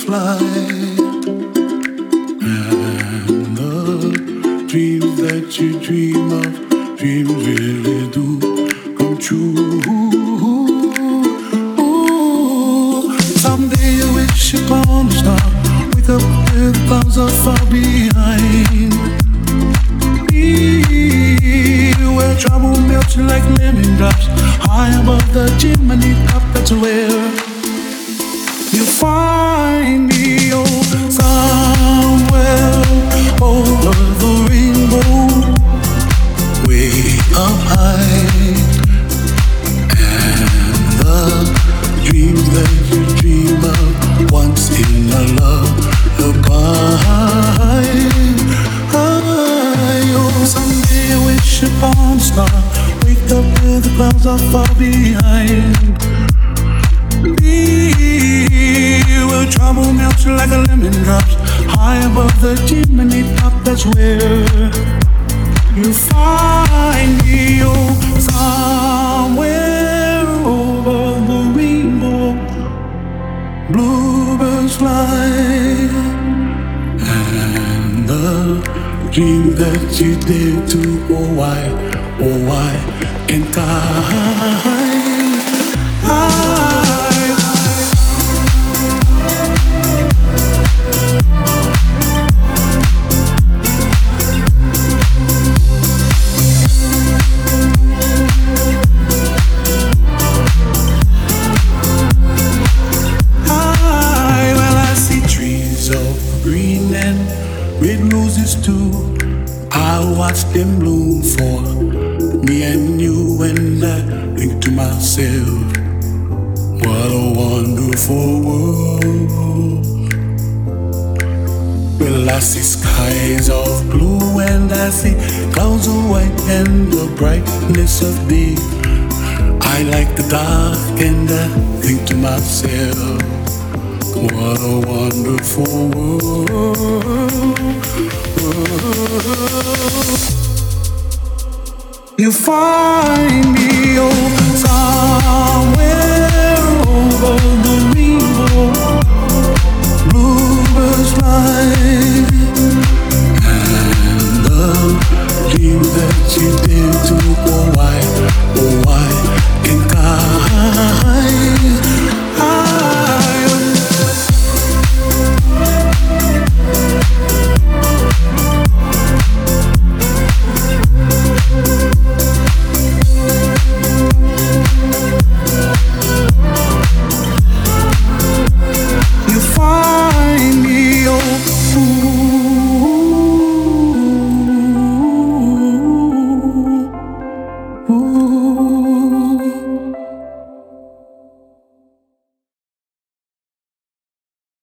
fly, and the dreams that you dream of, dreams really do come true. Ooh, someday you wish upon a star, wake up with clouds are far behind. Where trouble melts like lemon drops, high above the chimney top, that's where you find me, oh, somewhere over the rainbow, way up high. And the dreams that you dream of once in a lullaby. Oh, someday I wish upon a star, wake up with the clouds are far behind. Where trouble melts like a lemon drops, high above the chimney top, that's where you find me, oh, somewhere over the rainbow, bluebirds fly, and the dream that you did to, oh why can't I? Watch them bloom for me and you, and I think to myself, what a wonderful world. Well, I see skies of blue and I see clouds of white and the brightness of day. I like the dark and I think to myself, what a wonderful world. You find me, oh, somewhere